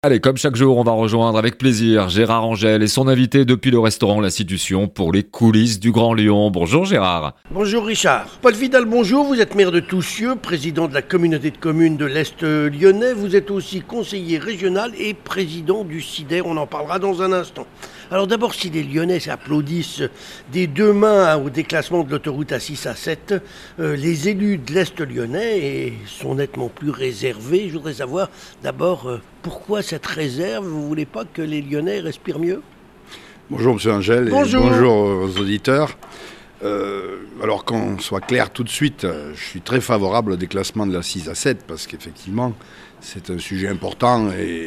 Allez, comme chaque jour, on va rejoindre avec plaisir Gérard Angel et son invité depuis le restaurant L'Institution pour les coulisses du Grand Lyon. Bonjour Gérard. Bonjour Richard. Paul Vidal, bonjour. Vous êtes maire de Toussieux, président de la communauté de communes de l'Est lyonnais. Vous êtes aussi conseiller régional et président du CIDER. On en parlera dans un instant. Alors d'abord, si les Lyonnais applaudissent des deux mains au déclassement de l'autoroute A6 A7, les élus de l'Est lyonnais sont nettement plus réservés. Je voudrais savoir d'abord pourquoi cette réserve. Vous ne voulez pas que les Lyonnais respirent mieux ? Bonjour M. Angel et bonjour aux auditeurs. Alors qu'on soit clair tout de suite, je suis très favorable au déclassement de la 6 à 7 parce qu'effectivement c'est un sujet important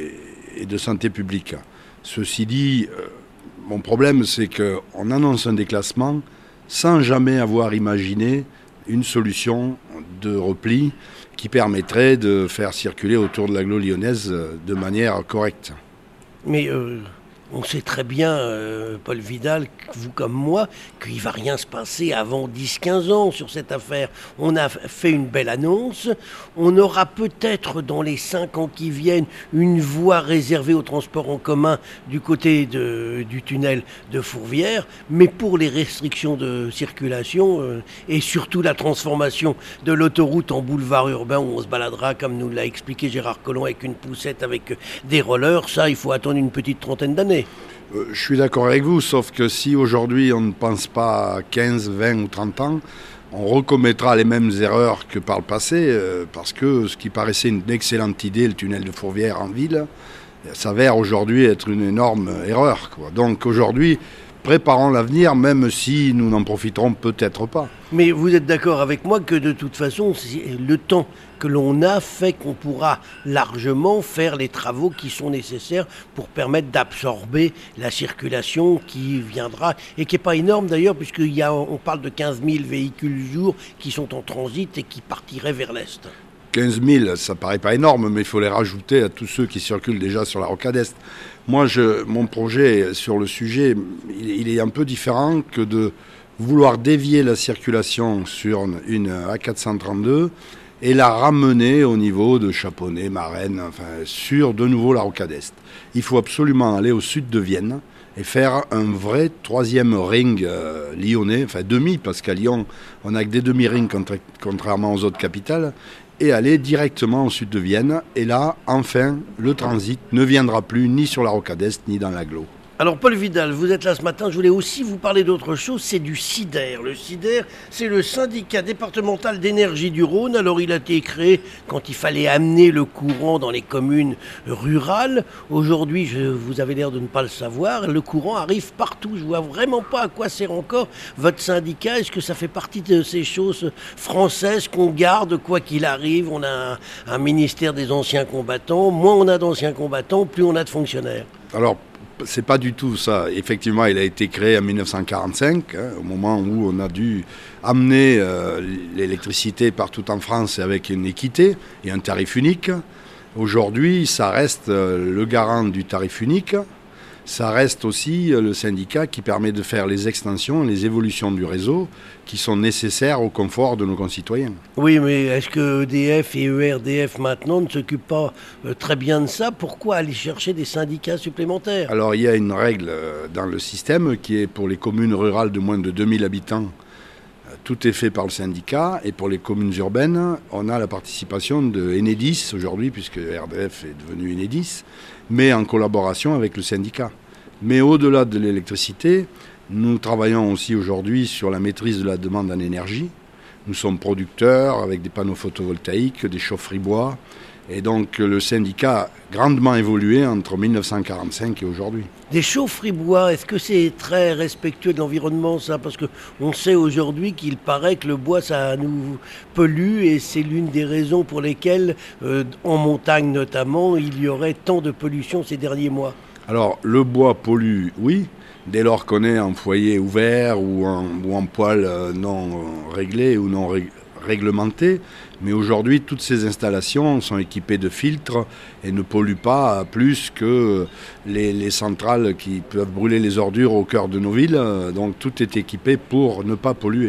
et de santé publique. Ceci dit, mon problème c'est qu'on annonce un déclassement sans jamais avoir imaginé une solution de repli qui permettrait de faire circuler autour de l'agglo lyonnaise de manière correcte. Mais on sait très bien, Paul Vidal, vous comme moi, qu'il ne va rien se passer avant 10-15 ans sur cette affaire. On a fait une belle annonce. On aura peut-être dans les 5 ans qui viennent une voie réservée au transport en commun du côté du tunnel de Fourvière. Mais pour les restrictions de circulation et surtout la transformation de l'autoroute en boulevard urbain où on se baladera, comme nous l'a expliqué Gérard Collomb, avec une poussette, avec des rollers, ça, il faut attendre une petite trentaine d'années. Je suis d'accord avec vous, sauf que si aujourd'hui on ne pense pas à 15, 20 ou 30 ans, on recommettra les mêmes erreurs que par le passé, parce que ce qui paraissait une excellente idée, le tunnel de Fourvière en ville, s'avère aujourd'hui être une énorme erreur, quoi. Donc aujourd'hui, préparons l'avenir, même si nous n'en profiterons peut-être pas. Mais vous êtes d'accord avec moi que de toute façon, le temps que l'on a fait qu'on pourra largement faire les travaux qui sont nécessaires pour permettre d'absorber la circulation qui viendra et qui n'est pas énorme d'ailleurs, puisqu'on parle de 15 000 véhicules jour qui sont en transit et qui partiraient vers l'Est. 15 000, ça paraît pas énorme, mais il faut les rajouter à tous ceux qui circulent déjà sur la rocade Est. Moi, mon projet sur le sujet, il est un peu différent que de vouloir dévier la circulation sur une A432 et la ramener au niveau de Chaponnet, Marennes, enfin, sur de nouveau la rocade Est. Il faut absolument aller au sud de Vienne et faire un vrai troisième ring lyonnais, enfin demi, parce qu'à Lyon, on n'a que des demi-rings contrairement aux autres capitales, et aller directement au sud de Vienne. Et là, enfin, le transit ne viendra plus ni sur la rocade Est, ni dans l'agglo. Alors Paul Vidal, vous êtes là ce matin, je voulais aussi vous parler d'autre chose, c'est du CIDER. Le CIDER, c'est le syndicat départemental d'énergie du Rhône. Alors il a été créé quand il fallait amener le courant dans les communes rurales. Aujourd'hui, vous avez l'air de ne pas le savoir, le courant arrive partout. Je ne vois vraiment pas à quoi sert encore votre syndicat. Est-ce que ça fait partie de ces choses françaises qu'on garde quoi qu'il arrive? On a un ministère des anciens combattants. Moins on a d'anciens combattants, plus on a de fonctionnaires. Alors, c'est pas du tout ça. Effectivement, il a été créé en 1945, au moment où on a dû amener l'électricité partout en France avec une équité et un tarif unique. Aujourd'hui, ça reste le garant du tarif unique. Ça reste aussi le syndicat qui permet de faire les extensions, les évolutions du réseau qui sont nécessaires au confort de nos concitoyens. Oui, mais est-ce que EDF et ERDF maintenant ne s'occupent pas très bien de ça? Pourquoi aller chercher des syndicats supplémentaires? Alors il y a une règle dans le système qui est pour les communes rurales de moins de 2000 habitants, tout est fait par le syndicat, et pour les communes urbaines, on a la participation de Enedis aujourd'hui, puisque ERDF est devenu Enedis, mais en collaboration avec le syndicat. Mais au-delà de l'électricité, nous travaillons aussi aujourd'hui sur la maîtrise de la demande en énergie. Nous sommes producteurs avec des panneaux photovoltaïques, des chaufferies bois, et donc le syndicat a grandement évolué entre 1945 et aujourd'hui. Des chaufferies bois, est-ce que c'est très respectueux de l'environnement ça? Parce qu'on sait aujourd'hui qu'il paraît que le bois ça nous pollue et c'est l'une des raisons pour lesquelles, en montagne notamment, il y aurait tant de pollution ces derniers mois. Alors le bois pollue, oui, dès lors qu'on est en foyer ouvert ou en poêle non réglé ou non réglementé. Mais aujourd'hui, toutes ces installations sont équipées de filtres et ne polluent pas plus que les centrales qui peuvent brûler les ordures au cœur de nos villes. Donc tout est équipé pour ne pas polluer.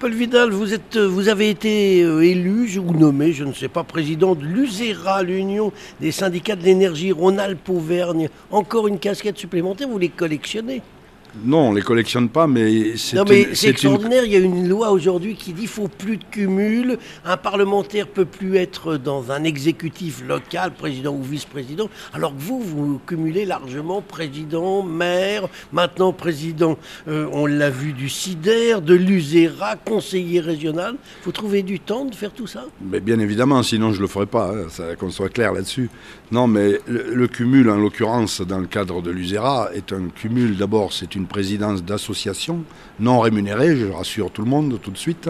Paul Vidal, vous avez été élu ou nommé, je ne sais pas, président de l'USERA, l'Union des syndicats de l'énergie Rhône-Alpes-Auvergne. Encore une casquette supplémentaire, vous les collectionnez? Non, on ne les collectionne pas, mais c'est extraordinaire. Il y a une loi aujourd'hui qui dit qu'il ne faut plus de cumul. Un parlementaire ne peut plus être dans un exécutif local, président ou vice-président, alors que vous cumulez largement président, maire, maintenant président, on l'a vu, du CIDER, de l'USERA, conseiller régional. Il faut trouver du temps de faire tout ça? Mais bien évidemment, sinon je ne le ferai pas, qu'on soit clair là-dessus. Non, mais le cumul, en l'occurrence, dans le cadre de l'USERA, est un cumul. D'abord, c'est une présidence d'association non rémunérée, je rassure tout le monde tout de suite,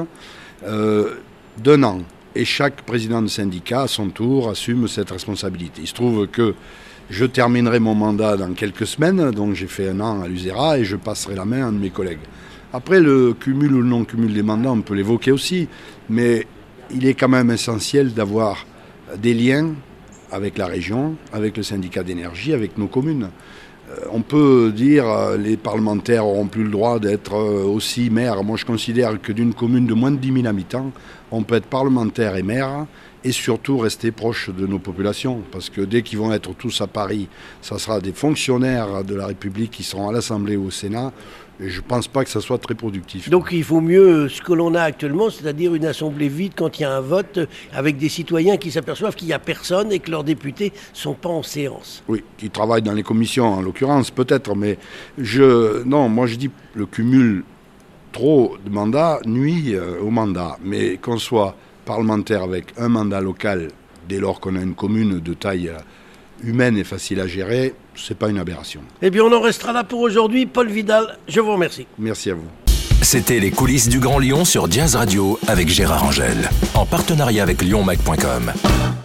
d'1 an. Et chaque président de syndicat, à son tour, assume cette responsabilité. Il se trouve que je terminerai mon mandat dans quelques semaines, donc j'ai fait 1 an à l'USERA et je passerai la main à un de mes collègues. Après, le cumul ou le non-cumul des mandats, on peut l'évoquer aussi, mais il est quand même essentiel d'avoir des liens avec la région, avec le syndicat d'énergie, avec nos communes. On peut dire les parlementaires n'auront plus le droit d'être aussi maires. Moi, je considère que d'une commune de moins de 10 000 habitants, on peut être parlementaire et maire et surtout rester proche de nos populations. Parce que dès qu'ils vont être tous à Paris, ça sera des fonctionnaires de la République qui seront à l'Assemblée ou au Sénat. Et je ne pense pas que ça soit très productif. Donc il faut mieux ce que l'on a actuellement, c'est-à-dire une assemblée vide quand il y a un vote, avec des citoyens qui s'aperçoivent qu'il n'y a personne et que leurs députés ne sont pas en séance. Oui, qui travaillent dans les commissions en l'occurrence peut-être, mais moi je dis le cumul trop de mandats nuit au mandat. Mais qu'on soit parlementaire avec un mandat local, dès lors qu'on a une commune de taille humaine et facile à gérer, c'est pas une aberration. Eh bien, on en restera là pour aujourd'hui. Paul Vidal, je vous remercie. Merci à vous. C'était les coulisses du Grand Lyon sur Jazz Radio avec Gérard Angel, en partenariat avec lyonmac.com.